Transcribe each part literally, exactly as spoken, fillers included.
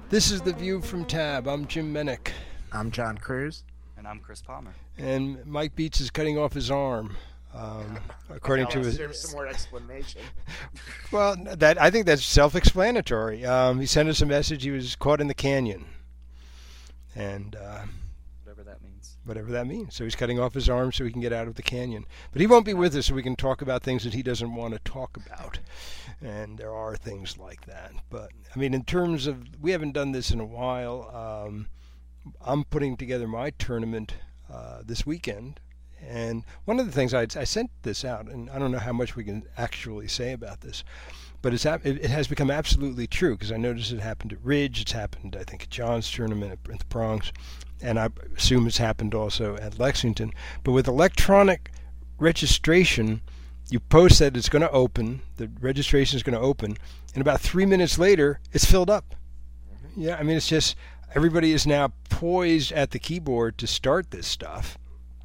This is The View from Tab. I'm Jim Menick. I'm John Cruz. And I'm Chris Palmer. And Mike Beats is cutting off his arm. Um, according to his, there's some more explanation. Well, that I think that's self-explanatory. Um, he sent us a message. He was caught in the canyon, and uh, whatever that means. Whatever that means. So he's cutting off his arm so he can get out of the canyon. But he won't be with us, so we can talk about things that he doesn't want to talk about. And there are things like that. But I mean, in terms of, we haven't done this in a while. Um, I'm putting together my tournament uh, this weekend. And one of the things, I, I sent this out, and I don't know how much we can actually say about this, but it's it, it has become absolutely true, because I noticed it happened at Ridge, it's happened, I think, at John's tournament at, at the Bronx, and I assume it's happened also at Lexington. But with electronic registration, you post that it's going to open, the registration is going to open, and about three minutes later, it's filled up. Yeah, I mean, it's just, everybody is now poised at the keyboard to start this stuff.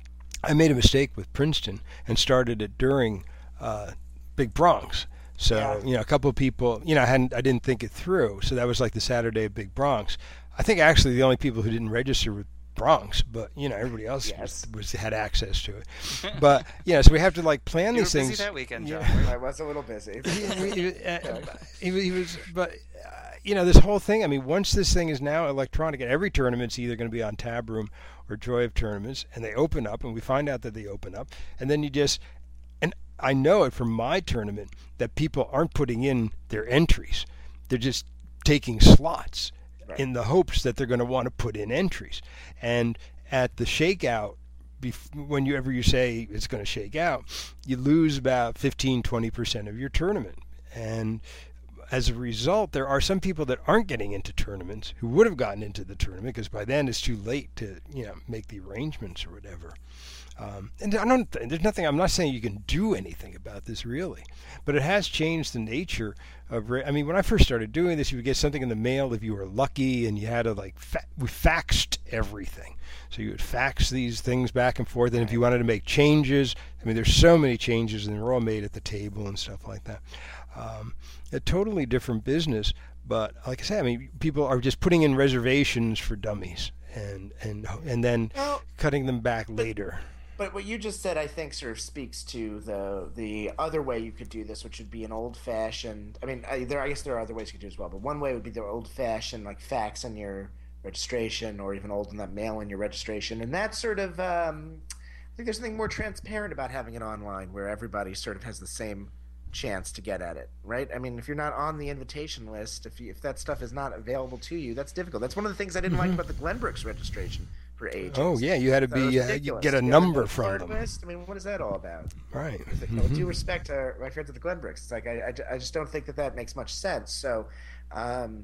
I made a mistake with Princeton and started it during uh, Big Bronx. So, yeah. you know, a couple of people, you know, I hadn't, I didn't think it through. So that was like the Saturday of Big Bronx. I think actually the only people who didn't register were Bronx, but, you know, everybody else yes. was, was had access to it. But, you know, so we have to, like, plan you these were things. busy that weekend, John. Yeah. I was a little busy. he, he, uh, he, he was, but, uh, you know, this whole thing, I mean, once this thing is now electronic, and every tournament's either going to be on Tab Room or Joy of Tournaments, and they open up, and we find out that they open up, and then you just, and I know it from my tournament that people aren't putting in their entries. They're just taking slots right. in the hopes that they're going to want to put in entries. And at the shakeout, whenever you say it's going to shake out, you lose about fifteen, twenty percent of your tournament. And as a result, there are some people that aren't getting into tournaments who would have gotten into the tournament, because by then it's too late to, you know, make the arrangements or whatever. Um, and I don't. There's nothing. I'm not saying you can do anything about this really, but it has changed the nature of. I mean, when I first started doing this, you would get something in the mail if you were lucky, and you had to like. Fa- we faxed everything, so you would fax these things back and forth. And if you wanted to make changes, I mean, there's so many changes, and they're all made at the table and stuff like that. Um, a totally different business, but like I said, I mean, people are just putting in reservations for dummies, and and and then well, cutting them back but, later. But what you just said, I think, sort of speaks to the the other way you could do this, which would be an old-fashioned. I mean, I, there I guess there are other ways you could do it as well, but one way would be the old-fashioned, like fax in your registration, or even old in that mail in your registration, and that sort of. Um, I think there's something more transparent about having it online, where everybody sort of has the same chance to get at it, right? I mean, if you're not on the invitation list, if you, if that stuff is not available to you, that's difficult. That's one of the things I didn't mm-hmm. like about the Glenbrooks registration for ages. Oh yeah, you had to be uh, you get a number from them. List? I mean, what is that all about? Right. With mm-hmm. due respect to my friends at the Glenbrooks, it's like I, I, I just don't think that that makes much sense. So, um,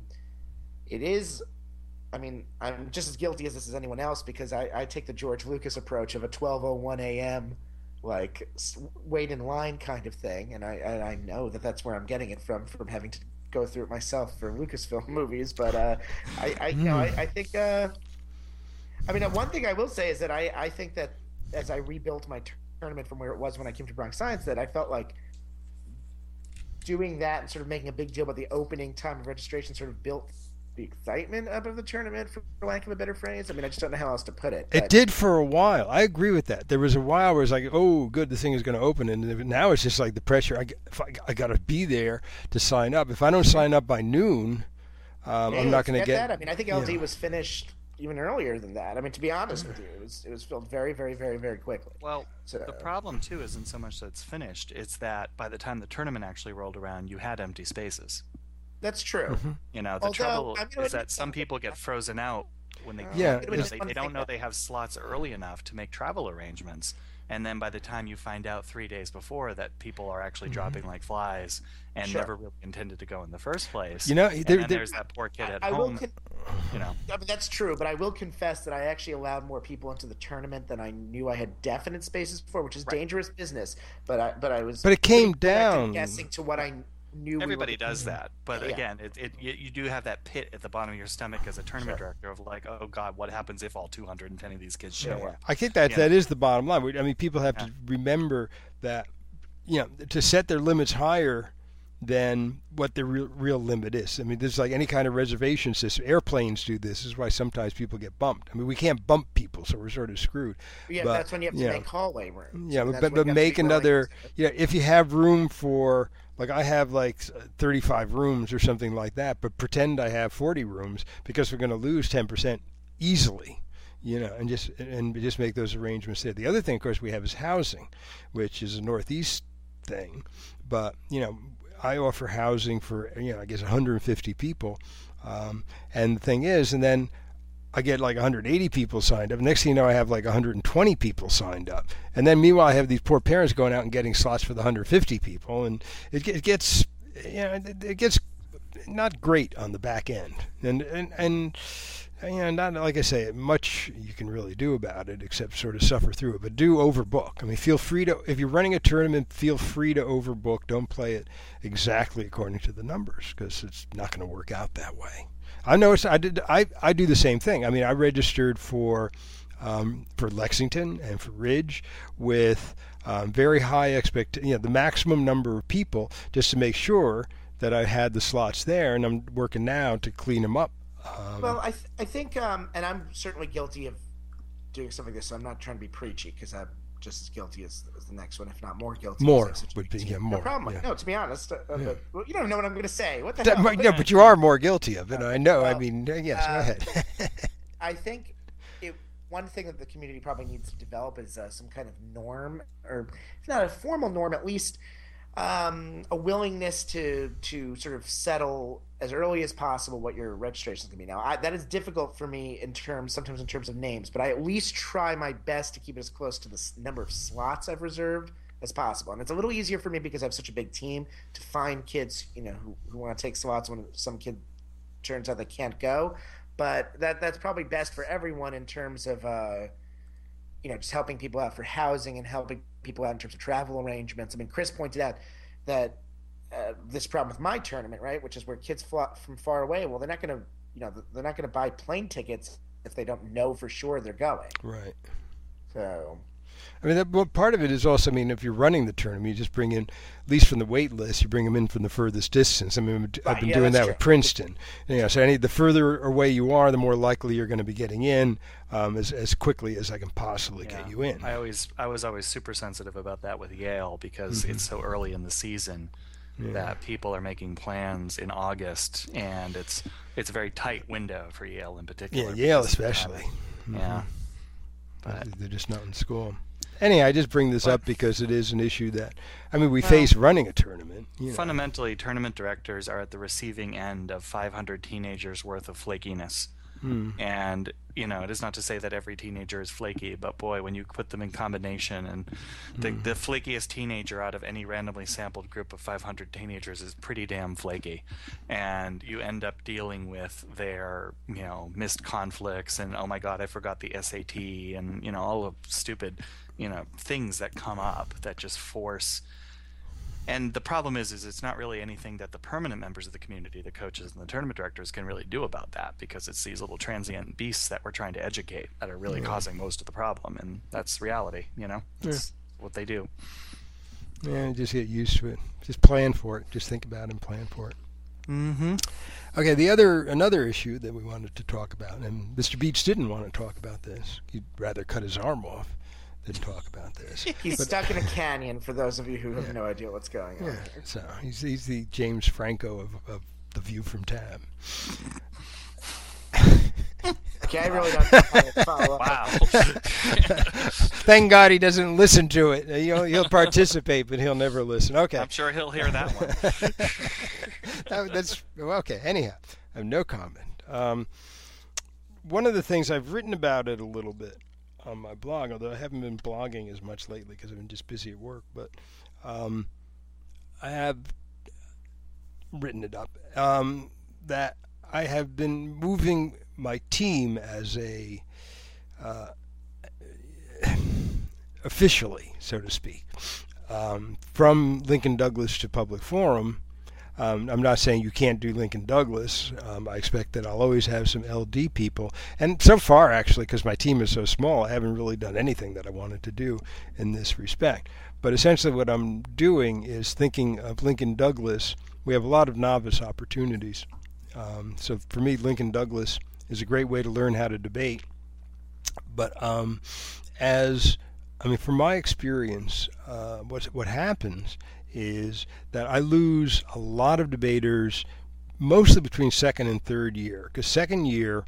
it is. I mean, I'm just as guilty as this as anyone else, because I, I take the George Lucas approach of a twelve oh one a.m. like wait in line kind of thing, and I and I know that that's where I'm getting it from from having to go through it myself for Lucasfilm movies. But uh, I, I you know I, I think uh, I mean one thing I will say is that I, I think that as I rebuilt my tournament from where it was when I came to Bronx Science, that I felt like doing that and sort of making a big deal about the opening time of registration sort of built the excitement up of the tournament, for lack of a better phrase. I mean, I just don't know how else to put it. It did for a while. I agree with that. There was a while where it's like, oh, good, the thing is going to open, and now it's just like the pressure. I, if I, I got to be there to sign up. If I don't sign up by noon, um, yeah, I'm not going to get. That. I mean, I think L D you know. was finished even earlier than that. I mean, to be honest with you, it was it was filled very, very, very, very quickly. Well, so, the problem too isn't so much that it's finished; it's that by the time the tournament actually rolled around, you had empty spaces. That's true. Mm-hmm. You know, the Although, trouble I mean, is that some people get frozen out when they yeah, you know, they, they don't know they have slots early enough to make travel arrangements, and then by the time you find out three days before that people are actually mm-hmm. dropping like flies and sure. never really intended to go in the first place, you know, and there, then there, there's that poor kid at I, I home. Will con- you know, I mean, that's true, but I will confess that I actually allowed more people into the tournament than I knew I had definite spaces for, which is right. dangerous business. But I, but I was, but it came down guessing to what I. Knew Everybody we were, does that, but yeah. again, it, it you do have that pit at the bottom of your stomach as a tournament sure. director of like, oh God, what happens if all two hundred ten of these kids show yeah. up? I think that yeah. that is the bottom line. I mean, people have yeah. to remember that, you know, to set their limits higher than what the real, real limit is. I mean, this is like any kind of reservation system. Airplanes do this. This is why sometimes people get bumped. I mean, we can't bump people, so we're sort of screwed. Yeah, but, that's when you have to you know, make hallway room. Yeah, but, but, but make another, yeah, if you have room for, like I have like thirty-five rooms or something like that, but pretend I have forty rooms because we're going to lose ten percent easily. You know, and just and just make those arrangements there. The other thing, of course, we have is housing, which is a Northeast thing. But, you know, I offer housing for, you know, I guess one hundred fifty people. Um, and the thing is, and then I get like one hundred eighty people signed up. Next thing you know, I have like one hundred twenty people signed up. And then meanwhile, I have these poor parents going out and getting slots for the one hundred fifty people. And it, it gets, you know, it, it gets not great on the back end. And, and, and, you know, not, like I say, much you can really do about it except sort of suffer through it. But do overbook. I mean, feel free to, if you're running a tournament, feel free to overbook. Don't play it exactly according to the numbers because it's not going to work out that way. I noticed I did. I, I do the same thing. I mean, I registered for um, for Lexington and for Ridge with um, very high expect, you know, the maximum number of people just to make sure that I had the slots there, and I'm working now to clean them up. Um, well, I th- I think, um, and I'm certainly guilty of doing something like this. So I'm not trying to be preachy because I'm just as guilty as, as the next one, if not more guilty. More would be yeah, more. No problem. Yeah. No, to be honest, uh, yeah. but, well, you don't know what I'm going to say. What the that, hell? No, but you are more guilty of it. I know. Well, I mean, yes. Uh, go ahead. I think it, one thing that the community probably needs to develop is uh, some kind of norm, or if not a formal norm, at least um, a willingness to to sort of settle as early as possible what your registration is going to be. Now, I, that is difficult for me in terms, sometimes in terms of names, but I at least try my best to keep it as close to the number of slots I've reserved as possible. And it's a little easier for me because I have such a big team to find kids, you know, who, who want to take slots when some kid turns out they can't go. But that that's probably best for everyone in terms of, uh, you know, just helping people out for housing and helping people out in terms of travel arrangements. I mean, Chris pointed out that Uh, this problem with my tournament, right, which is where kids fly from far away. Well, they're not going to, you know, they're not going to buy plane tickets if they don't know for sure they're going. Right. So, I mean, that, well, part of it is also, I mean, if you're running the tournament, you just bring in, at least from the wait list, you bring them in from the furthest distance. I mean, I've right, been yeah, doing that true. with Princeton. You know, so any, the further away you are, the more likely you're going to be getting in um, as as quickly as I can possibly yeah. get you in. I always, I was always super sensitive about that with Yale because mm-hmm. it's so early in the season. Yeah. That people are making plans in August, and it's it's a very tight window for Yale in particular. Yeah, Yale especially. Mm-hmm. Yeah, but they're just not in school. Anyhow, I just bring this up because it is an issue that, I mean, we well, face running a tournament. You know. Fundamentally, tournament directors are at the receiving end of five hundred teenagers worth of flakiness. Hmm. And, you know, it is not to say that every teenager is flaky, but boy, when you put them in combination, and the, mm. the flakiest teenager out of any randomly sampled group of five hundred teenagers is pretty damn flaky. And you end up dealing with their, you know, missed conflicts and, oh my God, I forgot the S A T, and, you know, all the stupid, you know, things that come up that just force. And the problem is, is it's not really anything that the permanent members of the community, the coaches and the tournament directors, can really do about that, because it's these little transient beasts that we're trying to educate that are really yeah. causing most of the problem, and that's reality, you know? That's yeah. what they do. Yeah, just get used to it. Just plan for it. Just think about it and plan for it. Mm-hmm. Okay, the other another issue that we wanted to talk about, and Mister Beach didn't want to talk about this. He'd rather cut his arm off than talk about this. He's but, stuck in a canyon, for those of you who have yeah. no idea what's going on. Yeah, here. So he's he's the James Franco of, of The View from Tab. Okay, I really don't know how to follow Wow. Thank God he doesn't listen to it. He'll, he'll participate, but he'll never listen. Okay. I'm sure he'll hear that one. that, that's okay. Anyhow, I have no comment. Um, one of the things, I've written about it a little bit on my blog, although I haven't been blogging as much lately because I've been just busy at work, but um, I have written it up, um, that I have been moving my team as a uh, officially, so to speak, um, from Lincoln Douglas to Public Forum, Um, I'm not saying you can't do Lincoln Douglas. Um, I expect that I'll always have some L D people. And so far, actually, because my team is so small, I haven't really done anything that I wanted to do in this respect. But essentially what I'm doing is thinking of Lincoln Douglas. We have a lot of novice opportunities. Um, so for me, Lincoln Douglas is a great way to learn how to debate. But um, as, I mean, from my experience, uh, what, what happens is that I lose a lot of debaters mostly between second and third year, because second year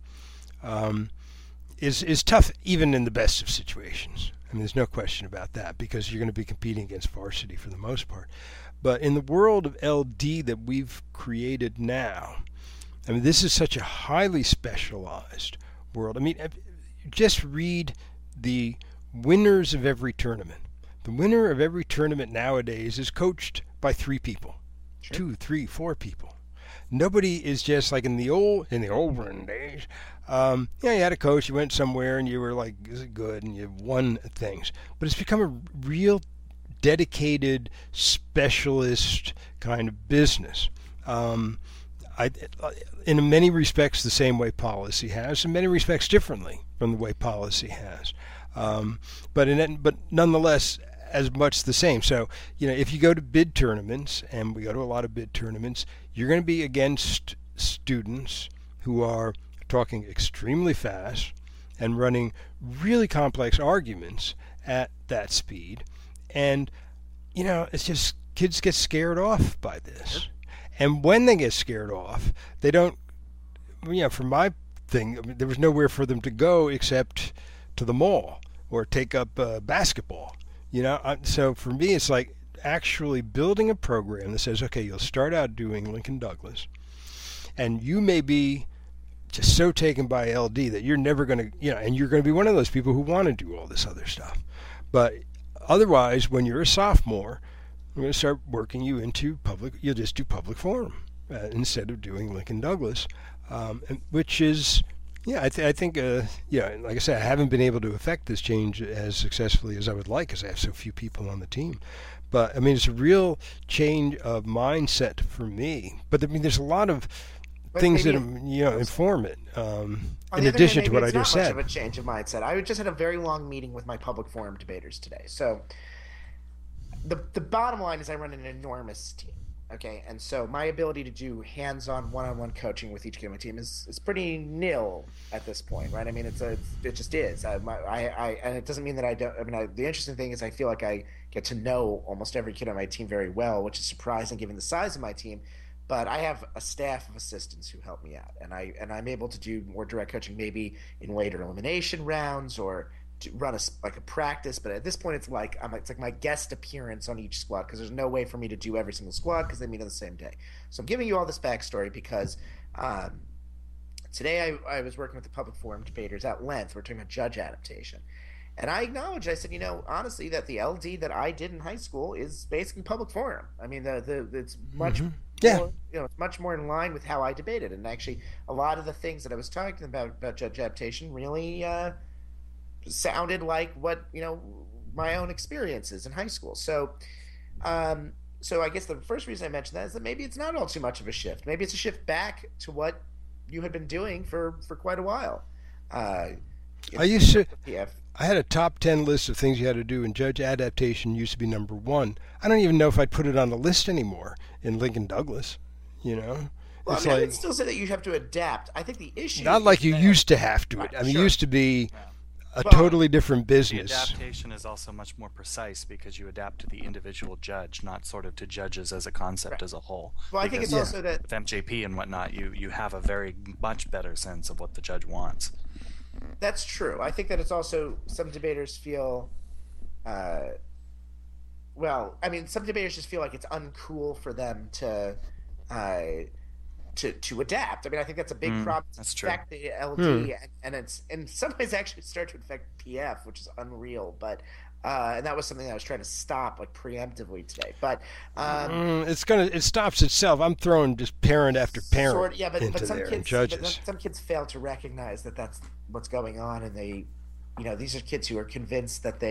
um, is is tough even in the best of situations. I mean, there's no question about that, because you're going to be competing against varsity for the most part. But in the world of L D that we've created now, I mean, this is such a highly specialized world. I mean, just read the winners of every tournament. The winner of every tournament nowadays is coached by three people, sure. two, three, four people. Nobody is just like in the old in the olden days. Um, yeah, you had a coach, you went somewhere, and you were like, "Is it good?" and you won things. But it's become a real dedicated specialist kind of business. Um, I, in many respects, the same way policy has, in many respects, differently from the way policy has. Um, but in but nonetheless, as much the same. So, you know, if you go to bid tournaments, and we go to a lot of bid tournaments, you're going to be against students who are talking extremely fast and running really complex arguments at that speed. And, you know, it's just kids get scared off by this. And when they get scared off, they don't, you know, for my thing, I mean, there was nowhere for them to go except to the mall or take up uh, basketball. You know, so for me, it's like actually building a program that says, okay, you'll start out doing Lincoln Douglas, and you may be just so taken by L D that you're never going to, you know, and you're going to be one of those people who want to do all this other stuff. But otherwise, when you're a sophomore, we're going to start working you into public, you'll just do public forum uh, instead of doing Lincoln Douglas, um, which is, yeah, I, th- I think, uh, yeah, like I said, I haven't been able to affect this change as successfully as I would like because I have so few people on the team. But, I mean, it's a real change of mindset for me. But, I mean, there's a lot of but things that, you know, inform it, um, in addition hand, to what I just said. It's not much of a change of mindset. I just had a very long meeting with my public forum debaters today. So the the bottom line is I run an enormous team. Okay, and so my ability to do hands-on, one-on-one coaching with each kid on my team is, is pretty nil at this point, right? I mean, it's a it just is. I, my, I, I and it doesn't mean that I don't. I mean, I, the interesting thing is I feel like I get to know almost every kid on my team very well, which is surprising given the size of my team. But I have a staff of assistants who help me out, and I and I'm able to do more direct coaching, maybe in later elimination rounds or to run a like a practice. But at this point, it's like I'm it's like my guest appearance on each squad because there's no way for me to do every single squad because they meet on the same day. So I'm giving you all this backstory because um, today I, I was working with the public forum debaters at length. We're talking about judge adaptation. And I acknowledged, I said, you know, honestly, that the L D that I did in high school is basically public forum. I mean, the the it's much mm-hmm. yeah. more, you know, it's much more in line with how I debated. And actually, a lot of the things that I was talking about about judge adaptation really uh, sounded like what, you know, my own experiences in high school. So, um, so I guess the first reason I mentioned that is that maybe it's not all too much of a shift. Maybe it's a shift back to what you had been doing for, for quite a while. Uh, I used to. Yeah. I had a top ten list of things you had to do, and judge adaptation used to be number one. I don't even know if I'd put it on the list anymore in Lincoln Douglas, you know? Well, it's I mean, like, I would still say that you have to adapt. I think the issue... Not like you that, used to have to. Right, I mean, sure. it used to be a well, totally different business. The adaptation is also much more precise because you adapt to the individual judge, not sort of to judges as a concept right. as a whole. Well, I think it's yeah. also that... With M J P and whatnot, you, you have a very much better sense of what the judge wants. That's true. I think that it's also some debaters feel, uh, well, I mean, some debaters just feel like it's uncool for them to, uh, to to adapt. I mean, I think that's a big mm, problem. That's it's true. Affect the L D, Hmm. and, and it's in some ways actually start to affect P F, which is unreal. But uh, and that was something that I was trying to stop like preemptively today. But um, Mm, it's gonna. It stops itself. I'm throwing just parent after parent sort of, yeah, but, into but some there kids, and judges. But some kids fail to recognize that that's what's going on, and they, you know, these are kids who are convinced that they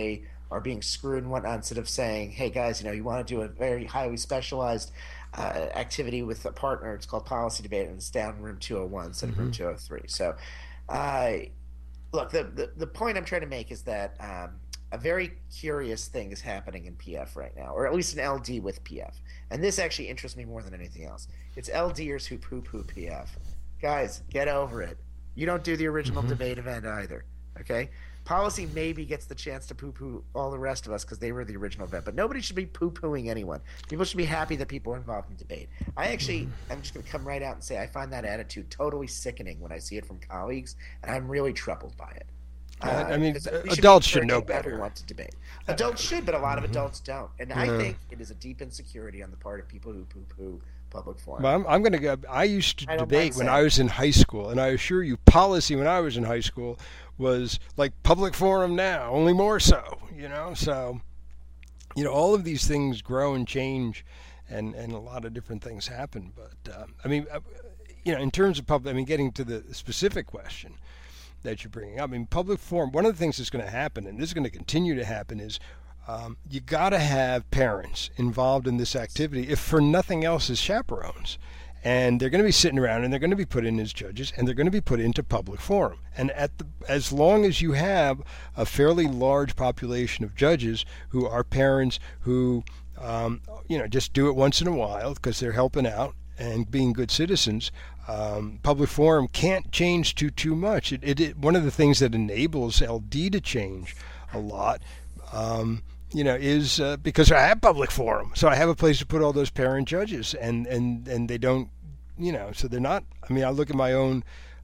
are being screwed and whatnot, instead of saying, hey guys, you know, you want to do a very highly specialized uh, activity with a partner, it's called policy debate, and it's down in room two oh one instead of room two oh three. So, uh, look, the, the, the point I'm trying to make is that um, a very curious thing is happening in P F right now, or at least in L D with P F. And this actually interests me more than anything else. It's LDers who poo-poo P F. Guys, get over it. You don't do the original mm-hmm. debate event either, okay? Policy maybe gets the chance to poo-poo all the rest of us because they were the original event, but nobody should be poo-pooing anyone. People should be happy that people are involved in debate. I actually, I'm just going to come right out and say I find that attitude totally sickening when I see it from colleagues, and I'm really troubled by it. Uh, I mean, adults should know better. Everyone to debate. Adults should, but a lot of mm-hmm. adults don't. And yeah. I think it is a deep insecurity on the part of people who poo-poo public forum. Well, I'm, I'm going to go. I used to I debate when I was in high school, and I assure you, policy when I was in high school was like public forum now, only more so. You know, so you know, all of these things grow and change, and, and a lot of different things happen. But uh, I mean, uh, you know, in terms of public, I mean, getting to the specific question that you're bringing up, I mean, public forum, one of the things that's going to happen, and this is going to continue to happen, is um, you got to have parents involved in this activity, if for nothing else, as chaperones. And they're going to be sitting around, and they're going to be put in as judges, and they're going to be put into public forum. And at the, as long as you have a fairly large population of judges who are parents who, um, you know, just do it once in a while because they're helping out and being good citizens, um, public forum can't change too too much. It, it, it one of the things that enables L D to change a lot, um, you know, is uh, because I have public forum, so I have a place to put all those parent judges, and and and they don't, you know, so they're not. I mean, I look at my own.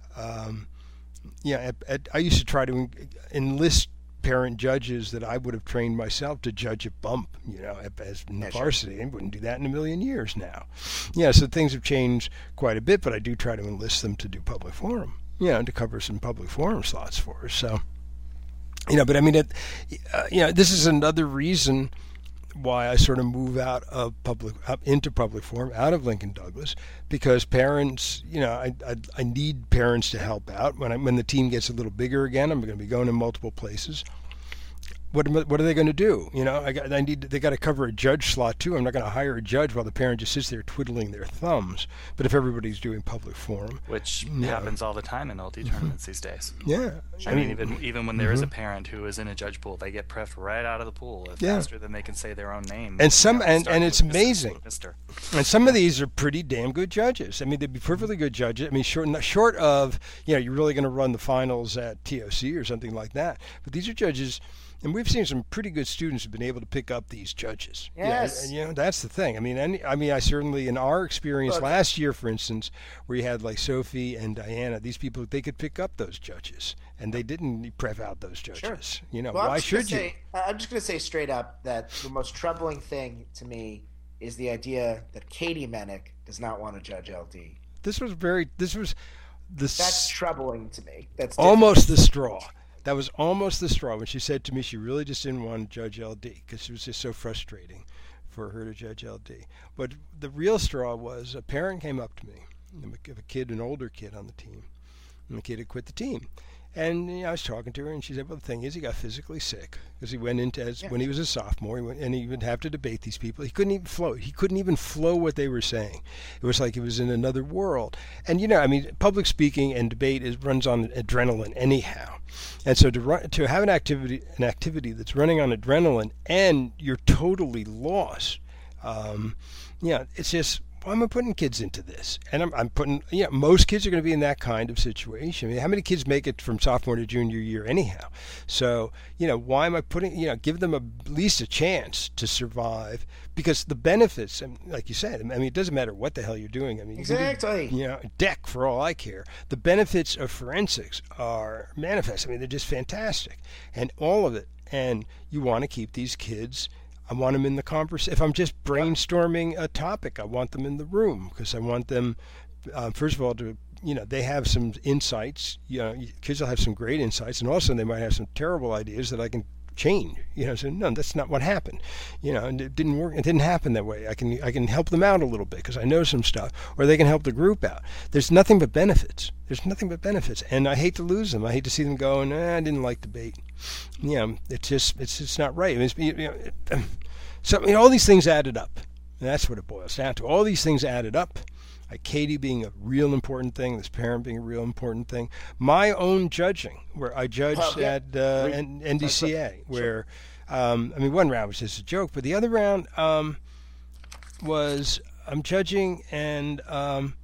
Um, yeah, at, at, I used to try to enlist parent judges that I would have trained myself to judge at Bump, you know, as in the varsity. I wouldn't do that in a million years now. Yeah, so things have changed quite a bit, but I do try to enlist them to do public forum, you know, to cover some public forum slots for us. So, you know, but I mean, it, uh, you know, this is another reason why I sort of move out of public, up into public forum, out of Lincoln Douglas, because parents, you know, I I, I need parents to help out. When I, when the team gets a little bigger again, I'm going to be going in multiple places. What what are they going to do? You know, I got I need they got to cover a judge slot too. I'm not going to hire a judge while the parent just sits there twiddling their thumbs. But if everybody's doing public forum, which happens know. all the time in L D tournaments mm-hmm. these days. Yeah, I, I mean, mean even even when there mm-hmm. is a parent who is in a judge pool, they get prefed right out of the pool yeah. faster than they can say their own name. And some and, and it's amazing. Mister And some of these are pretty damn good judges. I mean, they'd be perfectly good judges. I mean, short short of, you know, you're really going to run the finals at T O C or something like that. But these are judges. And we've seen some pretty good students who've been able to pick up these judges. Yes. Yeah, and, you know, that's the thing. I mean, any, I mean, I certainly, in our experience Look. last year, for instance, where you had like Sophie and Diana, these people, they could pick up those judges, and they didn't prep out those judges. Sure. You know, well, why should you? Say, I'm just going to say straight up that the most troubling thing to me is the idea that Katie Mennick does not want to judge L D. This was very, this was the... That's troubling to me. That's almost the straw. That was almost the straw when she said to me she really just didn't want to judge L D because it was just so frustrating for her to judge L D. But the real straw was a parent came up to me, a kid, an older kid on the team, and the kid had quit the team. And you know, I was talking to her, and she said, well, the thing is, he got physically sick because he went into, as, yeah. when he was a sophomore, he went, and he would have to debate these people. He couldn't even flow. He couldn't even flow what they were saying. It was like he was in another world. And, you know, I mean, public speaking and debate is, runs on adrenaline anyhow. And so to run, to have an activity an activity that's running on adrenaline and you're totally lost, um, yeah, it's just, why am I putting kids into this? And I'm, I'm putting, yeah, most kids are going to be in that kind of situation. I mean, how many kids make it from sophomore to junior year anyhow? So, you know, why am I putting, you know, give them a, at least a chance to survive, because the benefits, I mean, like you said, I mean, it doesn't matter what the hell you're doing. I mean, exactly. You, you know, deck for all I care. The benefits of forensics are manifest. I mean, they're just fantastic, and all of it. And you want to keep these kids. I want them in the conversation. If I'm just brainstorming a topic, I want them in the room because I want them, uh, first of all, to, you know, they have some insights. You know, kids will have some great insights, and also they might have some terrible ideas that I can change. You know, so no, that's not what happened. You know, and it didn't work. It didn't happen that way. I can I can help them out a little bit because I know some stuff, or they can help the group out. There's nothing but benefits. There's nothing but benefits, and I hate to lose them. I hate to see them going. Eh, I didn't like debate. You know, it's just it's just not right. I mean, it's, you know, it, so I mean, all these things added up. And that's what it boils down to. All these things added up. Like Katie being a real important thing, this parent being a real important thing. My own judging, where I judged oh, yeah. at uh, N D C A, where, um, I mean, one round was just a joke, but the other round um, was I'm judging, and um,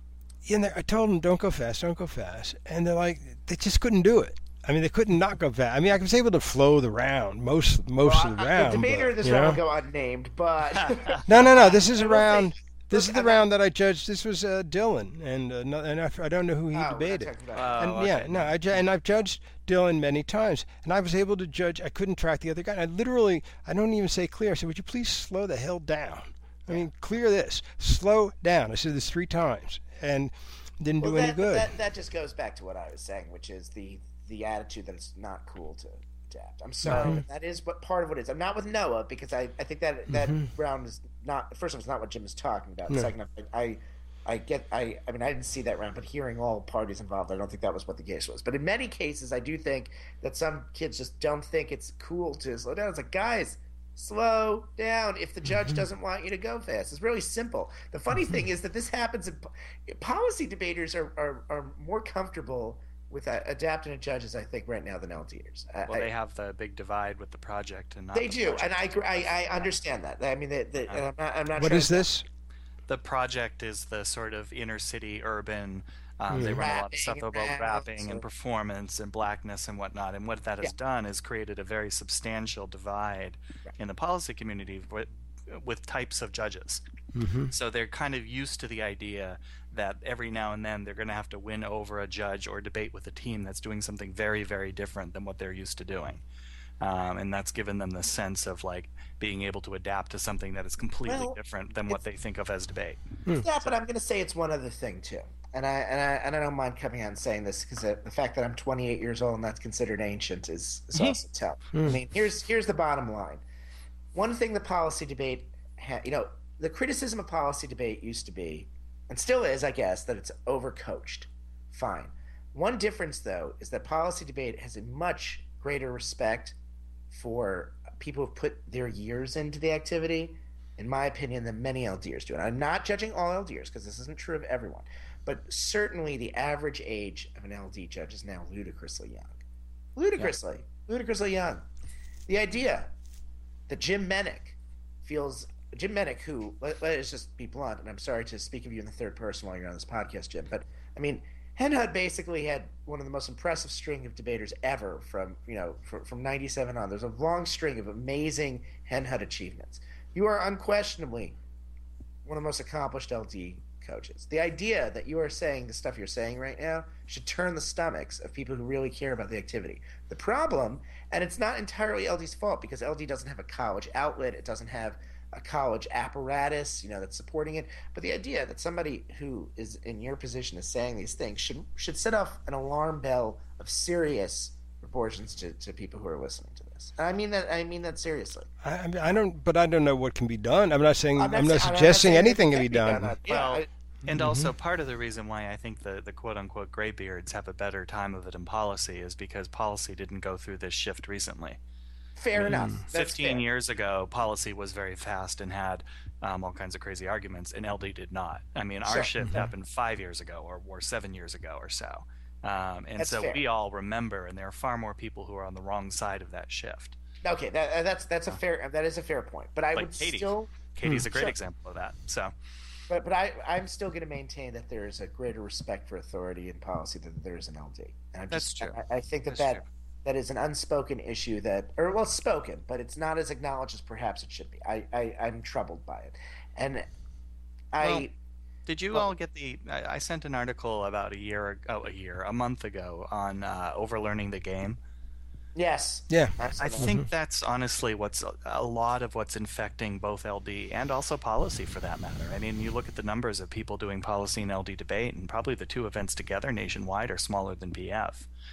you know, I told them, don't go fast, don't go fast. And they're like, they just couldn't do it. I mean, they couldn't not go fast. I mean, I was able to flow the round, most most well, of the I, round. The debater but, in this you round know? will go unnamed, but... no, no, no, this is a round... Think, This look, is the I'm round not, that I judged. This was uh, Dylan, and uh, no, and I, I don't know who he oh, debated. Oh, and okay. yeah, no, I ju- and I've judged Dylan many times, and I was able to judge. I couldn't track the other guy. And I literally, I don't even say clear. I said, "Would you please slow the hell down? I mean, clear this, slow down." I said this three times, and didn't well, do that, any good. That, that just goes back to what I was saying, which is the the attitude that it's not cool to adapt. I'm sorry, Mm-hmm. but that is what part of what it is. I'm not with Noah because I, I think that that Mm-hmm. round is not. First of all, it's not what Jim is talking about. No. Second, I, I I get I I mean I didn't see that round, but hearing all parties involved, I don't think that was what the case was. But in many cases, I do think that some kids just don't think it's cool to slow down. It's like, guys, slow down. If the judge doesn't want you to go fast, it's really simple. The funny thing is that this happens in policy debaters are are, are more comfortable with uh, adapting to judges, I think, right now than L Ders. Well, I, they have the big divide with the project, and not they the do, project. and I agree- I, I understand that. I mean, the, the, and I'm not. I'm not What trying is to- this? The project is the sort of inner city urban. Um, They run a lot of stuff Rapping about and rapping so- and performance and blackness and whatnot. And what that has Yeah. done is created a very substantial divide in the policy community with, with types of judges. Mm-hmm. So they're kind of used to the idea that every now and then they're going to have to win over a judge or debate with a team that's doing something very, very different than what they're used to doing. Um, and that's given them the sense of like being able to adapt to something that is completely Well, different than what they think of as debate. Yeah, but I'm going to say it's one other thing too, and I and I and I don't mind coming out and saying this because the fact that I'm twenty-eight years old and that's considered ancient is, is also tough. I mean, here's here's the bottom line. One thing the policy debate, ha- you know, the criticism of policy debate used to be, and still is, I guess, that it's overcoached. Fine. One difference though is that policy debate has a much greater respect for people who've put their years into the activity, in my opinion, than many L Ders do. And I'm not judging all L Ders because this isn't true of everyone. But certainly the average age of an L D judge is now ludicrously young. Ludicrously. Yeah. Ludicrously young. The idea that Jim Menick feels... Jim Menick, who, let, let us just be blunt, and I'm sorry to speak of you in the third person while you're on this podcast, Jim, but, I mean, Hen Hud basically had one of the most impressive string of debaters ever from, you know, from, from ninety-seven on. There's a long string of amazing Hen Hud achievements. You are unquestionably one of the most accomplished L D coaches. The idea that you are saying the stuff you're saying right now should turn the stomachs of people who really care about the activity. The problem, and it's not entirely L D's fault because L D doesn't have a college outlet, it doesn't have a college apparatus, you know, that's supporting it. But the idea that somebody who is in your position is saying these things should should set off an alarm bell of serious proportions to, to people who are listening to this. And I mean that I mean that seriously. I, I, mean, I don't, but I don't know what can be done. I'm not saying. I'm not, I'm not suggesting saying anything that can be done. done. Yeah, Well, I- and also part of the reason why I think the, the quote-unquote graybeards have a better time of it in policy is because policy didn't go through this shift recently. fair enough. That's fifteen fair. years ago, policy was very fast and had um, all kinds of crazy arguments, and L D did not. I mean, our Sure. shift happened five years ago or, or seven years ago or so. Um, and That's so fair. we all remember, and there are far more people who are on the wrong side of that shift. Okay, that, uh, that's that's a fair that is a fair point. But I Like would Katie. still Katie's a great Sure. example of that. So, But but I I'm still going to maintain that there is a greater respect for authority and policy than there is in L D. And I'm That's just, true. I, I think that That's that, true. that is an unspoken issue that, or well, spoken, but it's not as acknowledged as perhaps it should be. I, I I'm troubled by it, and I. Well, did you well- all get the? I, I sent an article about a year, oh, a year, a month ago on uh, overlearning the game. Yes. Yeah. I absolutely. think that's honestly what's a lot of what's infecting both L D and also policy for that matter. I mean, you look at the numbers of people doing policy and L D debate, and probably the two events together nationwide are smaller than P F.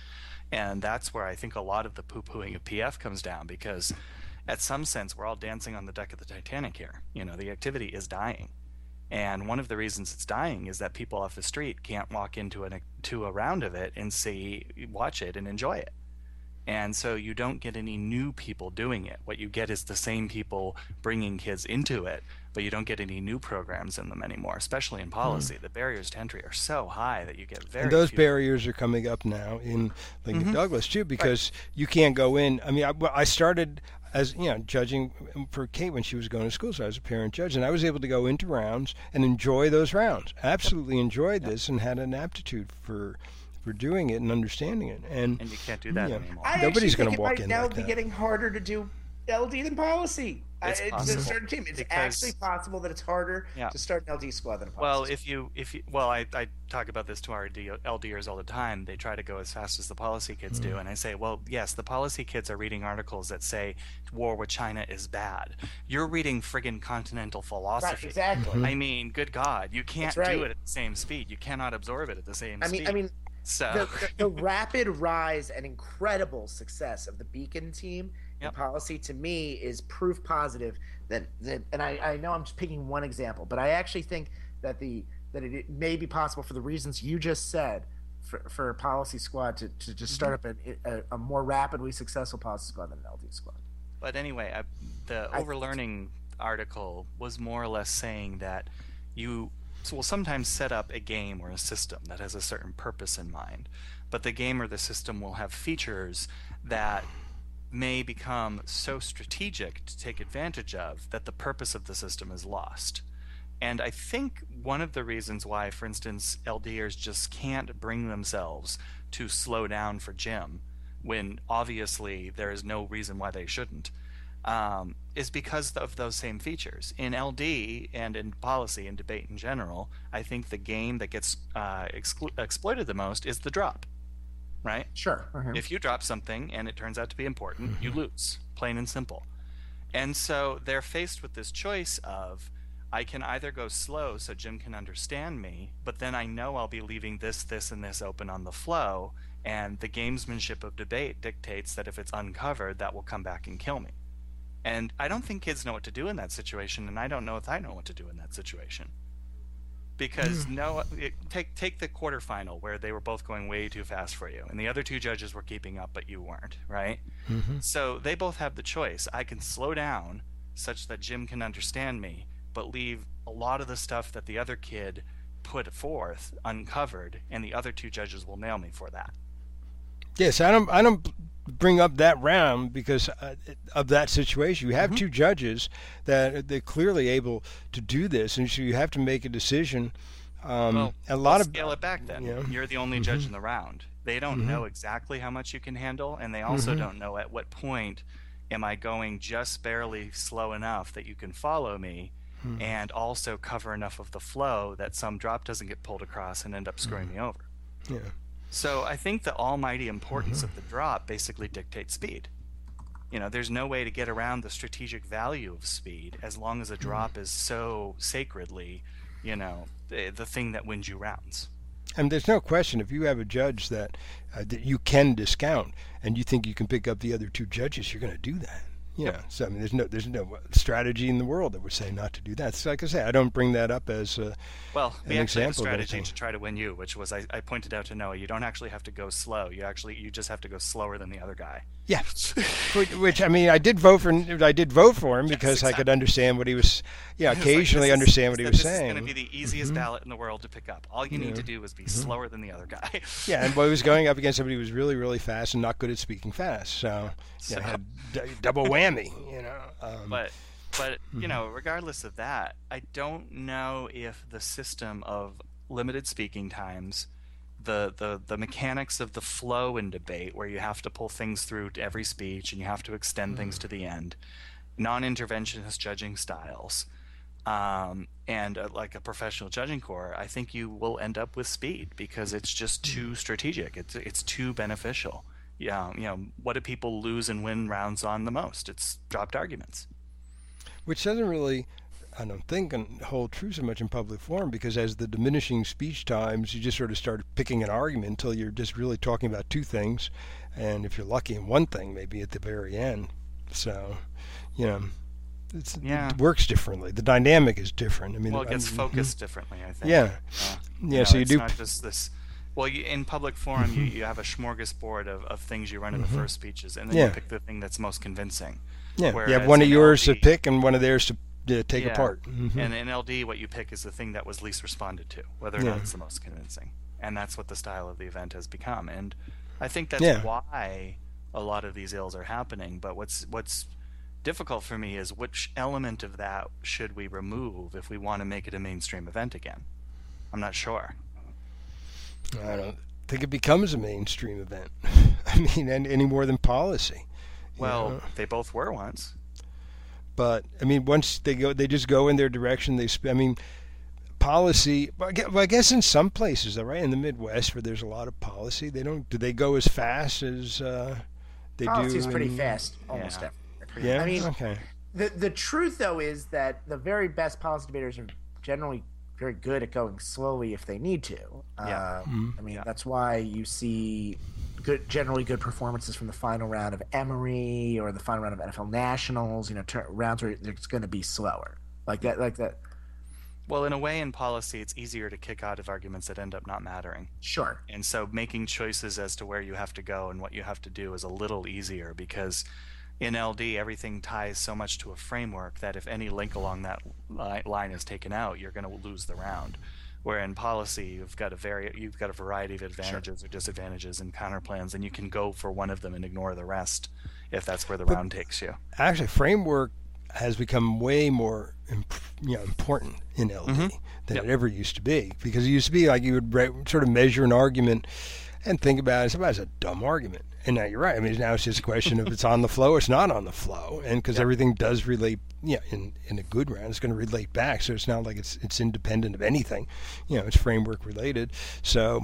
And that's where I think a lot of the poo-pooing of P F comes down, because at some sense we're all dancing on the deck of the Titanic here. You know, the activity is dying. And one of the reasons it's dying is that people off the street can't walk into an to a round of it and see, watch it and enjoy it. And so you don't get any new people doing it. What you get is the same people bringing kids into it, but you don't get any new programs in them anymore, especially in policy. Mm. The barriers to entry are so high that you get very And those few. barriers are coming up now in Lincoln Mhm. Douglas, too, because right. you can't go in. I mean, I, I started as, you know, judging for Kate when she was going to school, so I was a parent judge, and I was able to go into rounds and enjoy those rounds. Absolutely enjoyed Yep. this and had an aptitude for for doing it and understanding it. And, and you can't do that yeah, anymore. I Nobody's going to walk might in now like be that. getting harder to do L D than policy. It's I, it's possible. a certain team. It's Because- actually possible that it's harder Yeah. to start an L D squad than a policy Well, squad. if you, if you, well, I, I talk about this to our D- LDers all the time. They try to go as fast as the policy kids do, and I say, well, yes, the policy kids are reading articles that say war with China is bad. You're reading friggin' continental Right, philosophy. exactly. I mean, good God, you can't That's right. do it at the same speed. You cannot absorb it at the same I mean, speed. I mean, so the, the, the rapid rise and incredible success of the Beacon team in Yep. policy, to me, is proof positive that, that and I, I know I'm just picking one example, but I actually think that the that it may be possible for the reasons you just said for, for a policy squad to, to just start Mm-hmm. up a, a, a more rapidly successful policy squad than an L D squad. But anyway, I, the I- overlearning article was more or less saying that you will sometimes set up a game or a system that has a certain purpose in mind, but the game or the system will have features that may become so strategic to take advantage of that the purpose of the system is lost. And I think one of the reasons why, for instance, LDers just can't bring themselves to slow down for Jim, when obviously there is no reason why they shouldn't, um, is because of those same features. In L D and in policy and debate in general, I think the game that gets uh, exclu- exploited the most is the drop, right? Sure. If you drop something and it turns out to be important, you lose, plain and simple. And so they're faced with this choice of, I can either go slow so Jim can understand me, but then I know I'll be leaving this, this, and this open on the flow, and the gamesmanship of debate dictates that if it's uncovered, that will come back and kill me. And I don't think kids know what to do in that situation, and I don't know if I know what to do in that situation. Because no, it, take take the quarterfinal where they were both going way too fast for you, and the other two judges were keeping up, but you weren't, right? Mm-hmm. So they both have the choice. I can slow down such that Jim can understand me, but leave a lot of the stuff that the other kid put forth uncovered, and the other two judges will nail me for that. Yes, I don't. I don't bring up that round because uh, of that situation. You have Mhm. two judges that they're clearly able to do this, and so you have to make a decision. Um, Well, a lot let's of scale it back then. yeah. You're the only judge in the round. They don't Mhm. know exactly how much you can handle, and they also Mhm. don't know at what point am I going just barely slow enough that you can follow me, Mhm. and also cover enough of the flow that some drop doesn't get pulled across and end up screwing me over. Yeah. So I think the almighty importance of the drop basically dictates speed. You know, there's no way to get around the strategic value of speed as long as a drop is so sacredly, you know, the, the thing that wins you rounds. And there's no question if you have a judge that uh, that you can discount and you think you can pick up the other two judges, you're going to do that. Yeah. So I mean, there's no there's no strategy in the world that would say not to do that. So like I say, I don't bring that up as uh, Well, we an actually had a example of strategy anything. to try to win you, which was I, I pointed out to Noah, you don't actually have to go slow. You actually you just have to go slower than the other guy. Yeah, which, which I mean, I did vote for. I did vote for him because I could exactly. understand what he was. Yeah, It's like, occasionally this is- understand what he that was this saying. is going to be the easiest Mhm. ballot in the world to pick up. All you need Yeah. to do is be slower than the other guy. Yeah, and boy, he was going up against somebody who was really, really fast and not good at speaking fast. So, So- yeah, had d- double whammy. You know. Um, But but you know, regardless of that, I don't know if the system of limited speaking times, the, the the mechanics of the flow in debate where you have to pull things through to every speech and you have to extend things to the end, non-interventionist judging styles, um, and uh, like a professional judging corps, I think you will end up with speed because it's just too strategic. It's it's too beneficial. Yeah, you know, what do people lose and win rounds on the most? It's dropped arguments. which doesn't really I don't think can hold true so much in public forum, because as the diminishing speech times, you just sort of start picking an argument until you're just really talking about two things, and if you're lucky in one thing, maybe at the very end. So, you know, it's, yeah. it works differently. The dynamic is different. I mean, well, it gets I, focused mm-hmm. differently, I think. Yeah, uh, yeah. You know, so you it's do. Not just this. Well, you, in public forum, mm-hmm. you, you have a smorgasbord of, of things you run in mm-hmm. the first speeches, and then yeah. you pick the thing that's most convincing. Yeah, Whereas you have one of yours L D, to pick and one of theirs to uh, take yeah. apart. Mm-hmm. And in L D, what you pick is the thing that was least responded to, whether or yeah. not it's the most convincing. And that's what the style of the event has become. And I think that's yeah. why a lot of these ills are happening. But what's what's difficult for me is which element of that should we remove if we want to make it a mainstream event again? I'm not sure. I don't think it becomes a mainstream event. I mean, any more than policy. Well, know? They both were once. But I mean, once they go, they just go in their direction. They, sp- I mean, policy. Well, I guess in some places, though, right in the Midwest, where there's a lot of policy, they don't. Do they go as fast as uh, they policy do? is pretty in, fast, almost yeah. everywhere. Yeah. I mean, okay. The the truth though is that the very best policy debaters are generally very good at going slowly if they need to. Yeah. Um, mm-hmm. I mean, yeah. that's why you see good, generally good performances from the final round of Emory or the final round of N F L Nationals. You know, ter- rounds where it's going to be slower, like that, like that. Well, in a way, in policy, it's easier to kick out of arguments that end up not mattering. Sure. And so making choices as to where you have to go and what you have to do is a little easier, because in L D, everything ties so much to a framework that if any link along that li- line is taken out, you're going to lose the round. Where in policy, you've got a very you've got a variety of advantages sure. or disadvantages and counterplans, and you can go for one of them and ignore the rest if that's where the but round takes you. Actually, framework has become way more imp- you know, important in L D mm-hmm. than yep. it ever used to be, because it used to be like you would re- sort of measure an argument and think about it. Somebody's a dumb argument. And now you're right. I mean, now it's just a question of it's on the flow or it's not on the flow. And because yep. everything does relate, yeah, in, in a good round, it's going to relate back. So it's not like it's it's independent of anything. You know, it's framework related. So,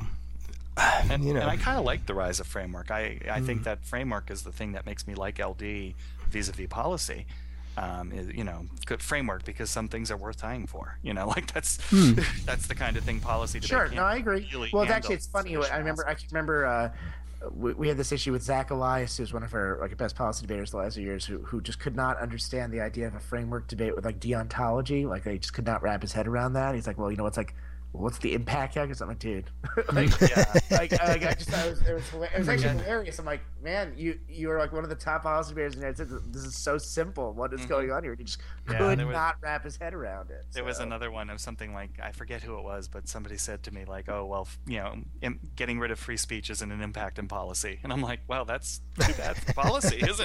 and, you know. And I kind of like the rise of framework. I, I mm. think that framework is the thing that makes me like L D vis-a-vis policy. Um, is, you know, good framework, because some things are worth dying for. You know, like that's hmm. that's the kind of thing policy debate Sure, can't no, I agree. Really well, it's actually it's funny. I remember I can remember uh, we, we had this issue with Zach Elias, who's one of our like best policy debaters the last few years, who who just could not understand the idea of a framework debate with like deontology. Like he just could not wrap his head around that. He's like, well, you know, it's like. What's the impact calculus? I'm like, dude, like, yeah, like, like I just thought it was, it was, it was actually hilarious. I'm like, man, you you are like one of the top policy debaters in the United States. This is so simple. What is mm-hmm. going on here? He just yeah, could was, not wrap his head around it. There so. was another one of something like, I forget who it was, but somebody said to me like, oh well, you know, im- getting rid of free speech isn't an impact in policy, and I'm like, well, that's too bad for policy, isn't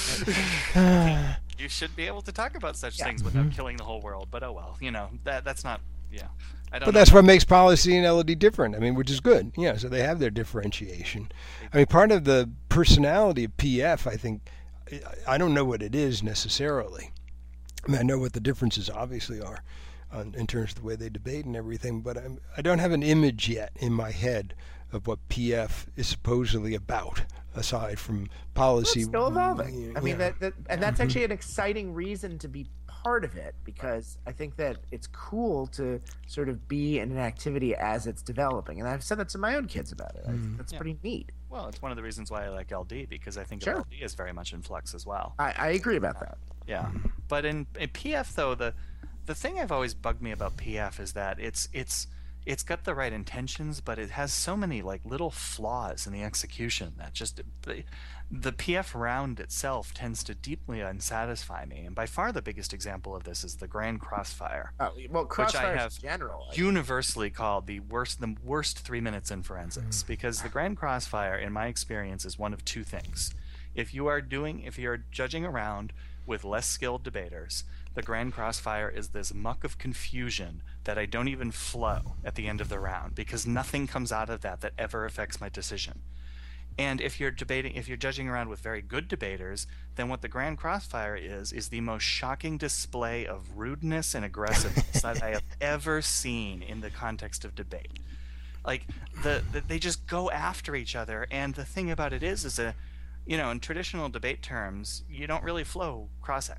it? You should be able to talk about such yeah. things without mm-hmm. killing the whole world. But oh well, you know, that that's not. Yeah, I don't but know. that's what makes policy and L D different. I mean, which is good. Yeah, so they have their differentiation. I mean, part of the personality of P F, I think, I don't know what it is necessarily. I mean, I know what the differences obviously are on, in terms of the way they debate and everything, but I'm, I don't have an image yet in my head of what P F is supposedly about, aside from policy. Well, it's still evolving. You know, I mean, that, that and that's actually an exciting reason to be part of it, because I think that it's cool to sort of be in an activity as it's developing, and I've said that to my own kids about it. I think that's yeah. pretty neat. Well, it's one of the reasons why I like L D, because I think sure. L D is very much in flux as well. I, I agree about that. Yeah, but in, in P F though, the the thing I've always bugged me about P F is that it's it's it's got the right intentions, but it has so many like little flaws in the execution that just the, the P F round itself tends to deeply unsatisfy me. And by far the biggest example of this is the Grand Crossfire, uh, well, Crossfire which I have in general, like, universally called the worst the worst three minutes in forensics, mm. because the Grand Crossfire, in my experience, is one of two things. If you are doing if you're judging a round with less skilled debaters, the Grand Crossfire is this muck of confusion that I don't even flow at the end of the round, because nothing comes out of that that ever affects my decision. And if you're debating, if you're judging around with very good debaters, then what the Grand Crossfire is, is the most shocking display of rudeness and aggressiveness that I have ever seen in the context of debate. Like, the, the they just go after each other, and the thing about it is, is a, you know, in traditional debate terms, you don't really flow cross-ex.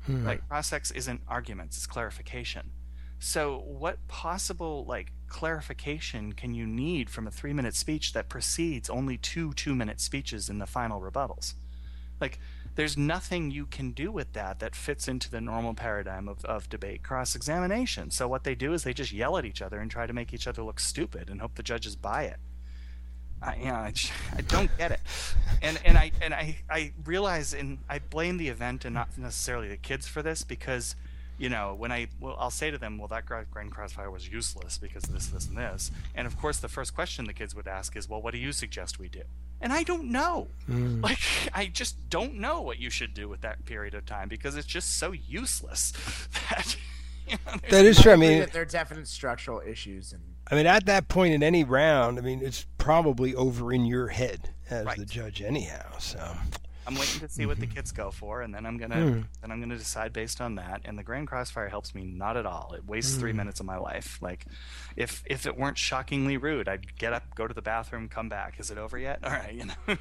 Hmm. Like cross-ex isn't arguments, it's clarification. So what possible like clarification can you need from a three-minute speech that precedes only two two-minute speeches in the final rebuttals? Like, there's nothing you can do with that that fits into the normal paradigm of, of debate cross-examination. So what they do is they just yell at each other and try to make each other look stupid and hope the judges buy it. I, you know, I, just, I don't get it, and and I and I, I realize, and I blame the event and not necessarily the kids for this, because, you know, when I well, I'll say to them, well, that Grand Crossfire was useless because of this, this, and this, and of course the first question the kids would ask is, well, what do you suggest we do? And I don't know. Mm. Like, I just don't know what you should do with that period of time, because it's just so useless that. You know, that is true. I mean, that there are definite structural issues, and I mean, at that point in any round, I mean, it's probably over in your head as right. the judge, anyhow. So I'm waiting to see what the kids go for, and then I'm gonna mm. then I'm gonna decide based on that. And the Grand Crossfire helps me not at all. It wastes mm. three minutes of my life. Like, if if it weren't shockingly rude, I'd get up, go to the bathroom, come back. Is it over yet? All right, you know.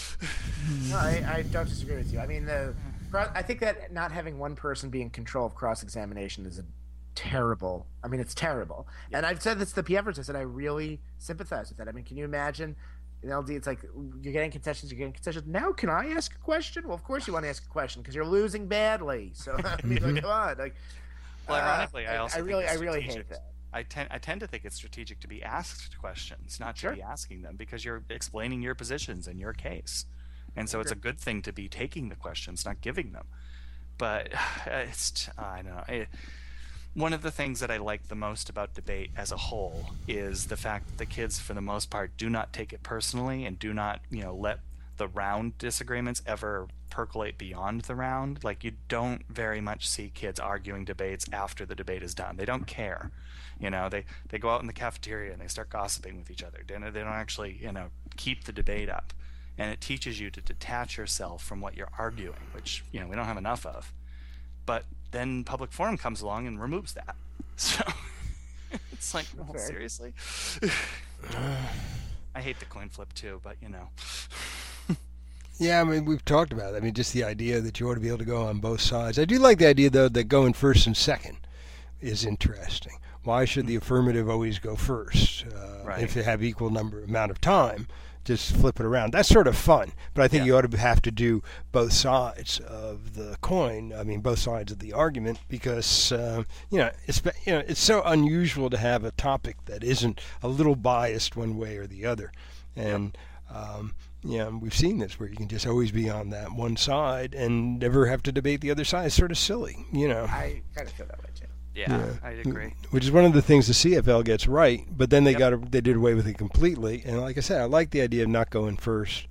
No, I, I don't disagree with you. I mean, the I think that not having one person be in control of cross-examination is a terrible. I mean, it's terrible. Yeah. And I've said this to the P Fers. I said I really sympathize with that. I mean, can you imagine? In L D, it's like you're getting concessions, you're getting concessions. Now, can I ask a question? Well, of course you want to ask a question because you're losing badly. So I mean, like, come on. Like, well, ironically, uh, I also I really, think I really hate that. I tend, I tend to think it's strategic to be asked questions, not to sure. be asking them, because you're explaining your positions in your case, and so it's a good thing to be taking the questions, not giving them. But it's, I don't know. It, one of the things that I like the most about debate as a whole is the fact that the kids, for the most part, do not take it personally and do not, you know, let the round disagreements ever percolate beyond the round. Like, you don't very much see kids arguing debates after the debate is done. They don't care. You know, they, they go out in the cafeteria and they start gossiping with each other. They don't, they don't actually, you know, keep the debate up. And it teaches you to detach yourself from what you're arguing, which, you know, we don't have enough of. But then public forum comes along and removes that. So it's like, oh, seriously? I hate the coin flip too, but you know. Yeah, I mean, we've talked about it. I mean, just the idea that you ought to be able to go on both sides. I do like the idea, though, that going first and second is interesting. Why should the affirmative always go first? Uh, right. If they have equal number amount of time, just flip it around. That's sort of fun. But I think yeah. you ought to have to do both sides of the coin. I mean, both sides of the argument, because uh, you know, it's you know, it's so unusual to have a topic that isn't a little biased one way or the other. And yep. um, you know, we've seen this where you can just always be on that one side and never have to debate the other side. It's sort of silly, you know. I kind of feel that way too. Yeah, yeah, I agree. Which is one of the things the C F L gets right, but then they yep. got they did away with it completely. And like I said, I like the idea of not going first,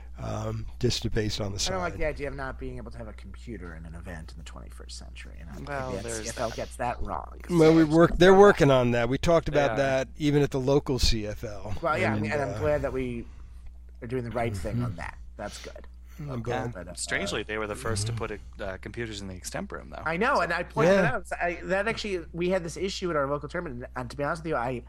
um, just based on the side. I don't like the idea of not being able to have a computer in an event in the twenty-first century. And I well, think the C F L that. gets that wrong. Well, we work. They're working on that. We talked about that even at the local C F L. Well, yeah, and, I mean, and I'm uh, glad that we are doing the right thing mm-hmm. on that. That's good. Okay. Yeah. But, uh, Strangely, they were the first to put uh, computers in the extemp room, though. I know, and I pointed Yeah. that out. I, that actually, we had this issue at our local tournament, and to be honest with you, I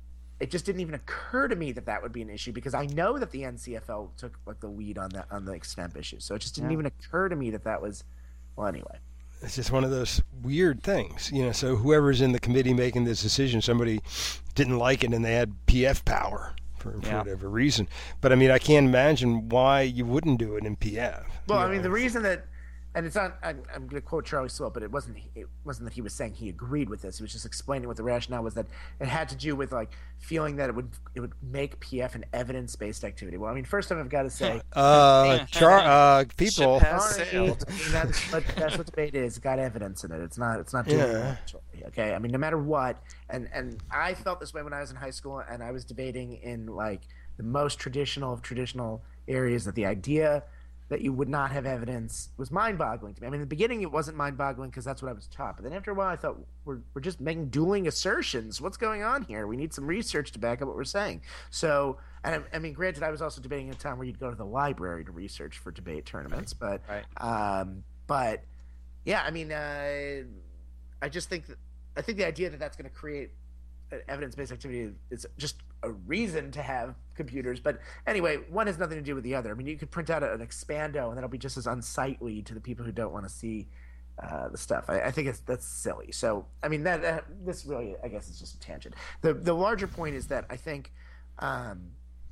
it just didn't even occur to me that that would be an issue, because I know that the N C F L took like the lead on that on the extemp issue, so it just didn't Yeah. even occur to me that that was. Well, anyway. It's just one of those weird things, you know. So whoever's in the committee making this decision, somebody didn't like it, and they had P F power. For, for Yeah. whatever reason. But I mean, I can't imagine why you wouldn't do it in P F. Well, you I mean, know. the reason that, and it's not, I'm, I'm going to quote Charlie Sewell, but it wasn't, it wasn't that he was saying he agreed with this. He was just explaining what the rationale was, that it had to do with like feeling that it would, it would make P F an evidence-based activity. Well, I mean, first off, I've got to say, uh, char- uh, people. Ship has sorry, sailed. I mean, that's what that's what debate is. It's got evidence in it. It's not, it's not doing Yeah. it. Okay. I mean, no matter what, and, and I felt this way when I was in high school, and I was debating in like the most traditional of traditional areas, that the idea that you would not have evidence was mind-boggling to me. I mean, in the beginning it wasn't mind-boggling because that's what I was taught. But then after a while I thought, we're, we're just making dueling assertions. What's going on here? We need some research to back up what we're saying. So, and I, I mean, granted, I was also debating in a time where you'd go to the library to research for debate tournaments. But, Right. um, but yeah, I mean, uh, I just think that, I think the idea that that's going to create evidence-based activity is just a reason to have computers. But anyway, one has nothing to do with the other. I mean, you could print out an expando and that'll be just as unsightly to the people who don't want to see uh, the stuff. I, I think it's that's silly. So I mean that, that this really I guess is just a tangent. The the larger point is that I think. Um,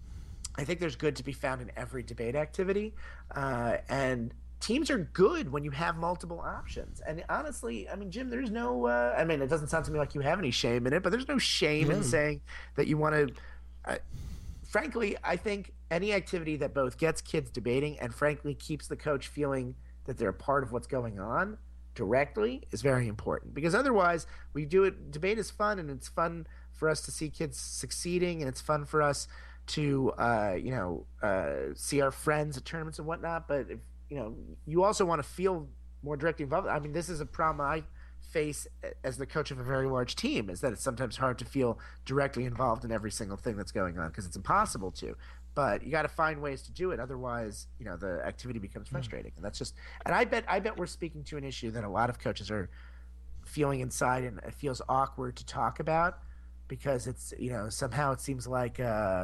I think there's good to be found in every debate activity, uh, and teams are good when you have multiple options. And honestly, I mean, Jim, there's no. Uh, I mean, it doesn't sound to me like you have any shame in it, but there's no shame mm. in saying that you want to. Uh, frankly, I think any activity that both gets kids debating and frankly keeps the coach feeling that they're a part of what's going on directly is very important. Because otherwise, we do it. Debate is fun, and it's fun for us to see kids succeeding, and it's fun for us to uh, you know uh, see our friends at tournaments and whatnot, but if, you know you also want to feel more directly involved. I mean, this is a problem I face as the coach of a very large team, is that it's sometimes hard to feel directly involved in every single thing that's going on because it's impossible to. But you got to find ways to do it, otherwise, you know, the activity becomes frustrating, and that's just. And I bet I bet we're speaking to an issue that a lot of coaches are feeling inside, and it feels awkward to talk about because it's you know somehow it seems like. Uh,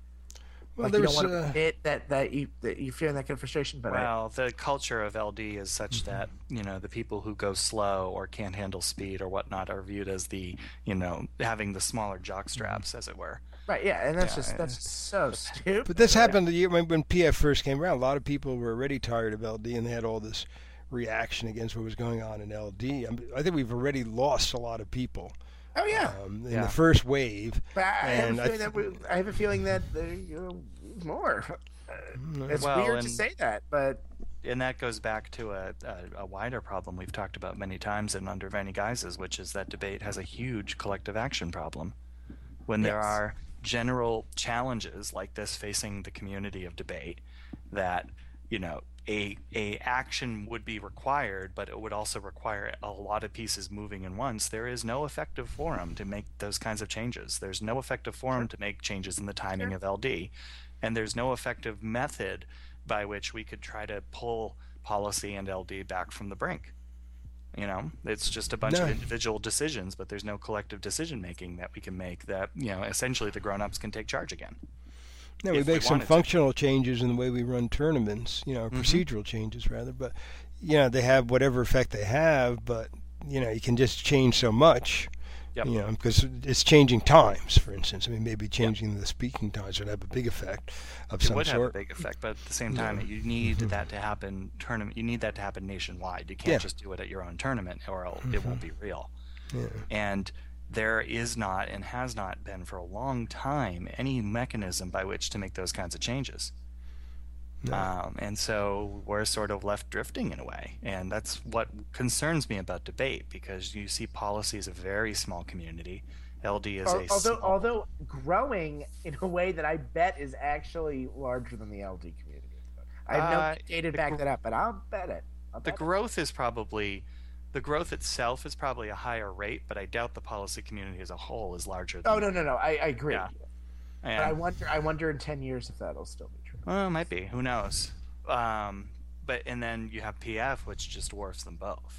Well, like you there's don't want to uh, admit that that you that you feel that kind of frustration, but well, I, the culture of L D is such mm-hmm. that you know the people who go slow or can't handle speed or whatnot are viewed as the you know having the smaller jock straps, as it were. Right. Yeah, and that's yeah, just that's so stupid. But this happened yeah. when when P F first came around. A lot of people were already tired of L D, and they had all this reaction against what was going on in L D. I, I think we've already lost a lot of people. Oh yeah, um, in yeah. the first wave. But I, and have, a th- that we, I have a feeling that uh, you know, more. Uh, it's well, weird and, to say that, but and that goes back to a, a, a wider problem we've talked about many times and under many guises, which is that debate has a huge collective action problem. When there yes. are general challenges like this facing the community of debate, that you know. A, a action would be required, but it would also require a lot of pieces moving in once. There is no effective forum to make those kinds of changes. There's no effective forum to make changes in the timing sure. of L D, and there's no effective method by which we could try to pull policy and L D back from the brink. You know, it's just a bunch no. of individual decisions, but there's no collective decision making that we can make that, you know, essentially the grown-ups can take charge again. Yeah, we make we some functional to. changes in the way we run tournaments, you know, mm-hmm. procedural changes rather, but, you know, they have whatever effect they have, but, you know, you can just change so much, yep. you know, because it's changing times, for instance. I mean, maybe changing yep. the speaking times would have a big effect of it some would sort. have a big effect, but at the same time, yeah. you need mm-hmm. that to happen, tournament. You need that to happen nationwide. You can't yeah. just do it at your own tournament or else mm-hmm. it won't be real. Yeah. And there is not and has not been for a long time any mechanism by which to make those kinds of changes. No. Um, and so we're sort of left drifting in a way. And that's what concerns me about debate, because you see policy is a very small community. L D is a although, small... although growing in a way that I bet is actually larger than the L D community. I have no uh, data to back gr- that up, but I'll bet it. I'll the bet growth it. is probably... The growth itself is probably a higher rate, but I doubt the policy community as a whole is larger than Oh, no, no, no. I, I agree. Yeah. But I wonder I wonder in ten years if that'll still be true. Well, it might be. Who knows? Um, but and then you have P F, which just dwarfs them both.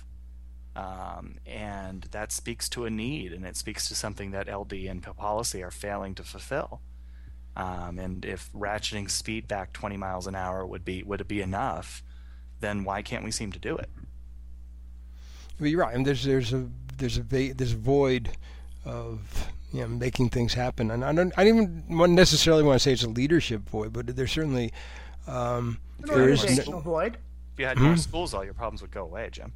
Um, and that speaks to a need, and it speaks to something that L D and policy are failing to fulfill. Um, and if ratcheting speed back twenty miles an hour would be would it be enough, then why can't we seem to do it? Well, you're right. And there's there's a there's a va- there's a void of you know making things happen. And I don't I don't even necessarily want to say it's a leadership void, but there's certainly um, there is no void. If you had more hmm? schools, all your problems would go away, Jim.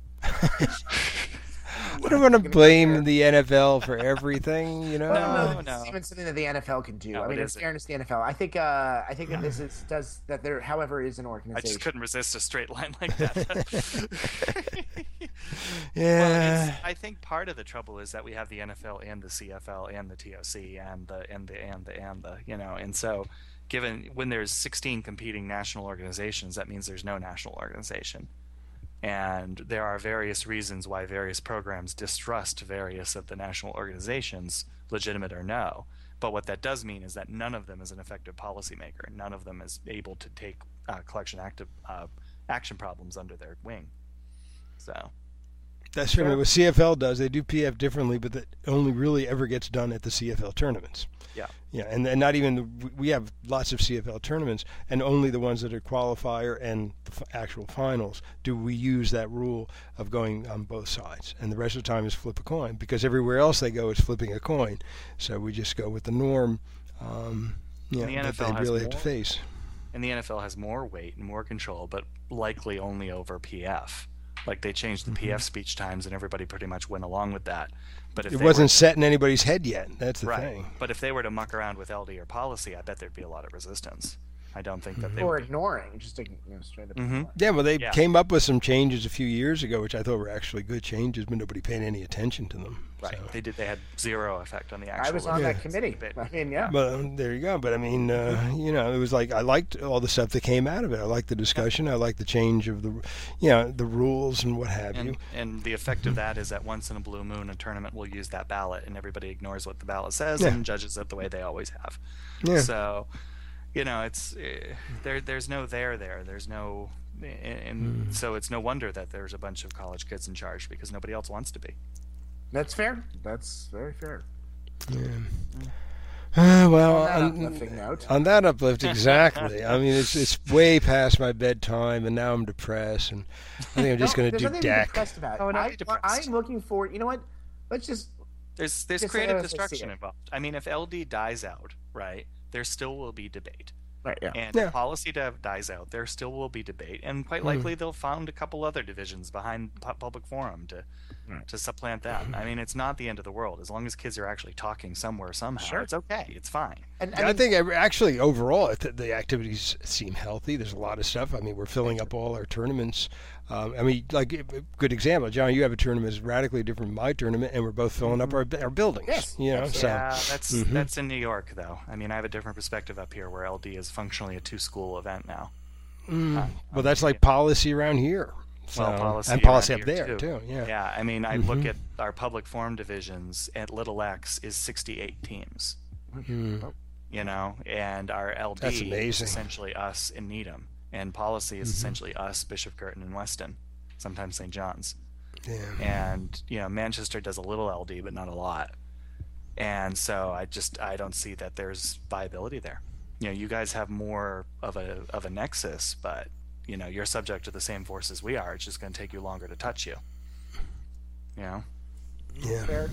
I don't want to blame the N F L for everything, you know. No, no, no. It's even something that the N F L can do. No, I mean, in fairness to the N F L, I think, uh, I think that this is does that there, however, is an organization. I just couldn't resist a straight line like that. yeah. Well, I think part of the trouble is that we have the N F L and the C F L and the T O C and the and the and the and the you know, and so given when there's sixteen competing national organizations, that means there's no national organization. And there are various reasons why various programs distrust various of the national organizations, legitimate or no. But what that does mean is that none of them is an effective policymaker. None of them is able to take uh, collection active uh, action problems under their wing. So, That's true. I Sure. mean, what C F L does, they do P F differently, but that only really ever gets done at the C F L tournaments. Yeah. Yeah, and, and not even, we have lots of C F L tournaments, and only the ones that are qualifier and the f- actual finals do we use that rule of going on both sides. And the rest of the time is flip a coin, because everywhere else they go is flipping a coin. So we just go with the norm um, yeah, the that N F L they has really have to more- face. And the N F L has more weight and more control, but likely only over P F. Like they changed the P F speech times, and everybody pretty much went along with that. But if It they wasn't were, set in anybody's head yet. That's the right. thing. But if they were to muck around with L D or policy, I bet there'd be a lot of resistance. I don't think that they Or would. ignoring, just ign- you know, straight up. Mhm. ignoring. Yeah, well, they Yeah. came up with some changes a few years ago, which I thought were actually good changes, but nobody paid any attention to them. Right. So. They did. They had zero effect on the actual. I was on Yeah. that committee. Bit. I mean, yeah. But um, there you go. But I mean, uh, you know, it was like I liked all the stuff that came out of it. I liked the discussion. I liked the change of the, you know, the rules and what have you. And, and the effect of that is that once in a blue moon, a tournament will use that ballot, and everybody ignores what the ballot says Yeah. and judges it the way they always have. Yeah. So, you know, it's uh, there. There's no there there. There's no, and, and Hmm. so it's no wonder that there's a bunch of college kids in charge because nobody else wants to be. That's fair. That's very fair. Yeah. Uh, well, On that on, uplifting note. on that uplift, exactly. I mean, it's it's way past my bedtime, and now I'm depressed, and I think I'm just No, going to there's do nothing to be deck. depressed about. Oh, don't I, be depressed. I'm looking forward. You know what? Let's just. There's there's Just creative as I see destruction it. involved. I mean, if L D dies out, right, there still will be debate. Right. Yeah. And Yeah. if policy dev dies out, there still will be debate, and quite likely they'll found a couple other divisions behind pu- public forum to Right. to supplant that. I mean, it's not the end of the world as long as kids are actually talking somewhere somehow. Sure. It's okay. It's fine. And I, I, mean, think every- actually overall it- the activities seem healthy. There's a lot of stuff. I mean, we're filling up all our tournaments. Um, I mean, like a good example, John. You have a tournament that's radically different from my tournament, and we're both filling up our our buildings. Yes, You know, so Yeah, that's Mhm. that's in New York though. I mean, I have a different perspective up here where L D is functionally a two school event now. mm, well, that's like policy around here. So, Well, policy and policy around up here, there too. too. Yeah. Yeah, I mean, I look Mhm. at our public forum divisions at Little X is sixty-eight teams. Mm. You know, and our L D That's is amazing. essentially us in Needham, and policy is Mhm. essentially us, Bishop Girton, and Weston, sometimes Saint John's. Yeah. And you know, Manchester does a little L D, but not a lot. And so I just I don't see that there's viability there. You know, you guys have more of a of a nexus, but you know, you're subject to the same forces we are. It's just going to take you longer to touch you. You know. Yeah. fair.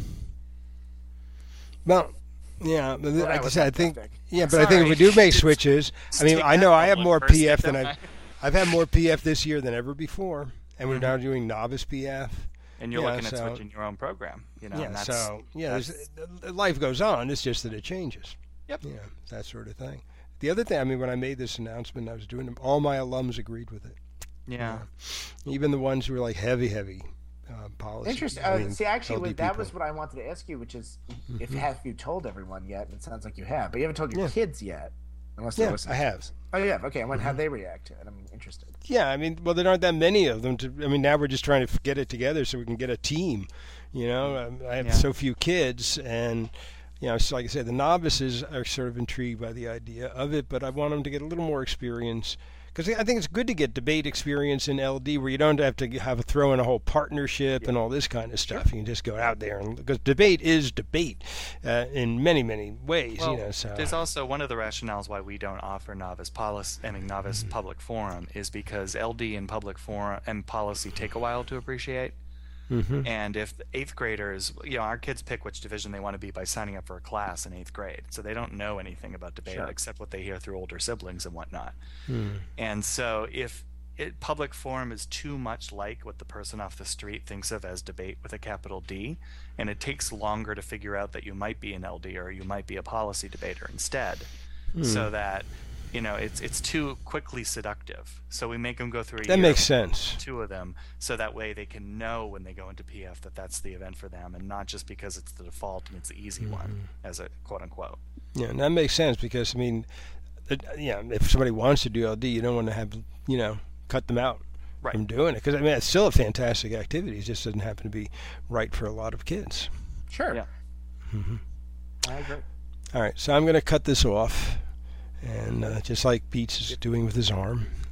Well, yeah, but Well, like that I was said, I think uplifting. yeah, but I think if we Sorry. do make switches, I mean, Take I know that I have one more first, P F if than I- I've I've had more P F this year than ever before, and we're Mhm. now doing novice P F. And you're Yeah, looking at so- switching your own program. You know, Yeah, and that's, so yeah, that's- there's, life goes on. It's just that it changes. Yep. Yeah, that sort of thing. The other thing, I mean, when I made this announcement, I was doing them. All my alums agreed with it. yeah. Even the ones who were like heavy, heavy uh, policy. Interesting. I Uh, mean, see, actually, L D what- that people. was what I wanted to ask you, which is, if Mhm. have you told everyone yet? It sounds like you have, but you haven't told your Yeah. kids yet, unless they're Yeah, listening. I have. Oh, you have. Okay, and when Mm-hmm. how they react to it? I'm interested. Yeah, I mean, well, there aren't that many of them. To, I mean, now we're just trying to f- get it together so we can get a team. You know, um, I have Yeah. so few kids, and you know, so like I said, the novices are sort of intrigued by the idea of it, but I want them to get a little more experience because I think it's good to get debate experience in L D where you don't have to have a throw in a whole partnership and all this kind of stuff. You can just go out there and because debate is debate uh, in many many ways. Well, you know, so there's also one of the rationales why we don't offer novice policy, I mean novice Mm-hmm. public forum, is because L D and public forum and policy take a while to appreciate. Mhm. And if eighth graders, you know, our kids pick which division they want to be by signing up for a class in eighth grade, so they don't know anything about debate Sure. except what they hear through older siblings and whatnot. Hmm. And so if it, public forum is too much like what the person off the street thinks of as debate with a capital D, and it takes longer to figure out that you might be an L D or you might be a policy debater instead, Hmm. so that you know it's it's too quickly seductive. So we make them go through a that year makes with sense. two of them, so that way they can know when they go into P F that that's the event for them, and not just because it's the default and it's the easy one as a quote unquote. Yeah, and that makes sense because I mean, it, yeah, if somebody wants to do L D, you don't want to have you know cut them out Right. from doing it because I mean it's still a fantastic activity. It just doesn't happen to be right for a lot of kids. Sure. Yeah. hmm I agree. All right, so I'm going to cut this off, and uh, just like Pete's is doing with his arm,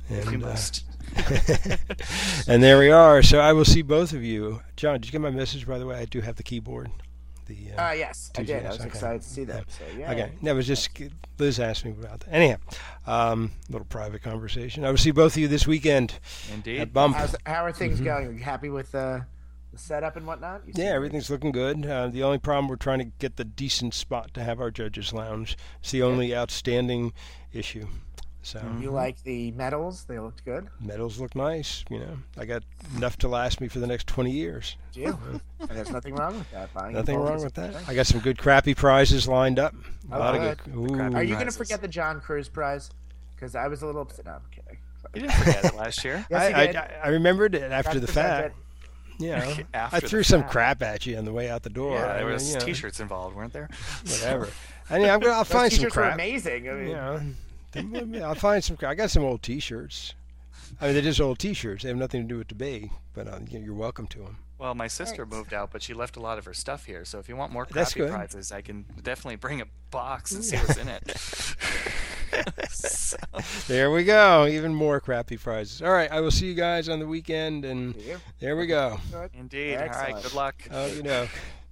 If we And, uh, must. and there we are. So I will see both of you. John, did you get my message, by the way? I do have the keyboard. The Uh, yes, I T G did. I S, was okay. excited to see that. So yeah. Okay, that was just Liz asked me about that. Anyhow, um, little private conversation. I will see both of you this weekend Indeed. at Bump. How's, how are things going? Are you happy with uh, the setup and whatnot? You Yeah, seem- everything's looking good. Uh, the only problem, we're trying to get the decent spot to have our judges' lounge. It's the only outstanding issue. So You like the medals? They looked good. medals look nice. You know, I got enough to last me for the next twenty years. Do you? And there's nothing wrong with that. Buying Nothing bulk wrong is with a that. good thing. I got some good crappy prizes lined up. A Oh, lot good. of good. Ooh. crappy Are you going to prizes. forget the John Cruz prize? Because I was a little upset. No, I'm kidding. You didn't forget it last year. Yes, you I, did. I, I remembered it after That's the 'cause I fact. bet- You know, After I the threw some fact. crap at you on the way out the door. Yeah, I there mean, was you know, T-shirts involved, weren't there? Whatever. I mean, I'm gonna, I'll Those find some t-shirts were crap. amazing. I mean, You know, Then, I'll find some. I got some old T-shirts. I mean, they're just old T-shirts. They have nothing to do with the bay, but uh, you know, you're welcome to them. Well, my sister Thanks. moved out, but she left a lot of her stuff here. So if you want more That's crappy good. prizes, I can definitely bring a box and see what's in it. So, There we go. Even more crappy prizes. All right, I will see you guys on the weekend, and See you. there we go. Good. indeed. All right. Excellent. Good luck. Oh, you know.